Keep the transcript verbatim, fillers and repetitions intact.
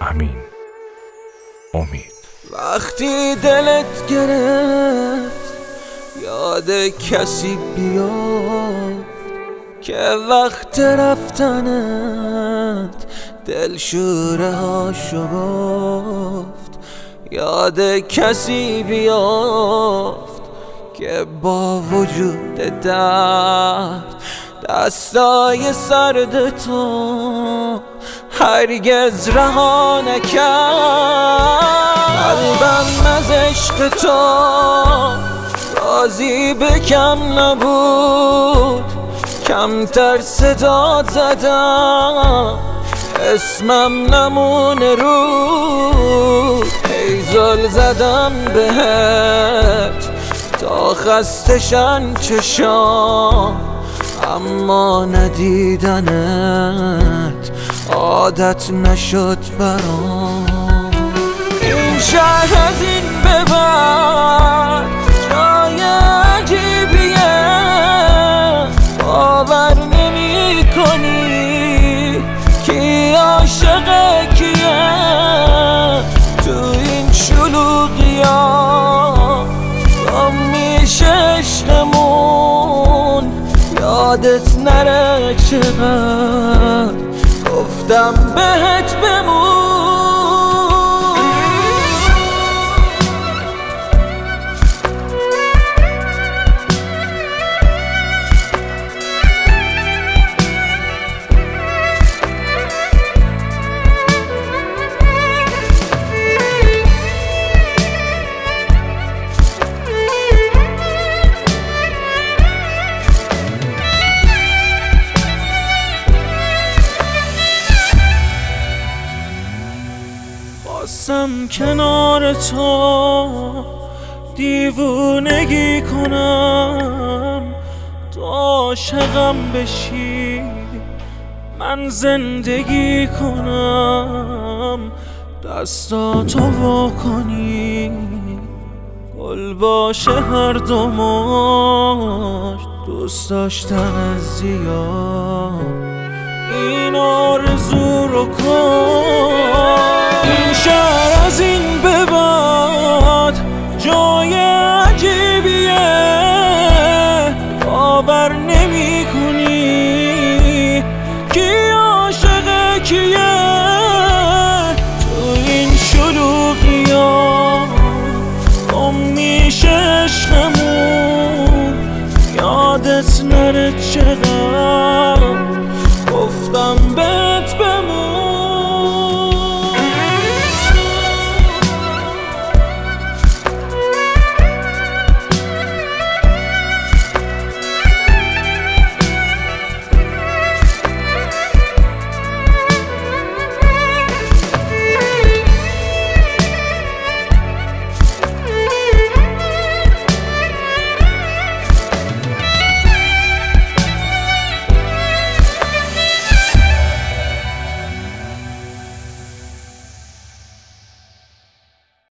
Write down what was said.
امین امید. وقتی دلت گرفت یاد کسی بیافت که وقت رفتنت دل شوره هاشو گفت. یاد کسی بیافت که با وجود درد دستای سرد تو هرگز رها نکرد. قلبم از عشق تو راضی به کم نبود، کمتر صدا زدم اسمم نمونه رود. هیزل زدم بهت تا خستشن چشام، اما ندیدنت عادت نشد برام. این شهر از این به بعد جای عجیبیه، باور نمی کنی کی عاشق کیه. تو این شلوغی‌ها گم میشه عشقمون، یادت نره چقدر گفتم بهت بمون. خواستم کنار تو دیوونگی کنم، تو عاشقم بشی من زندگی کنم. دستاتو وا کنی گل باشه هر دوماش، دوست داشتن زیاد این آرزو رو کن. این شهر از این به بعد جای عجیبیه، باور نمی کنی کی عاشق کیه. تو این شلوغی‌ها گم میشه عشقمون، یادت نره چقدر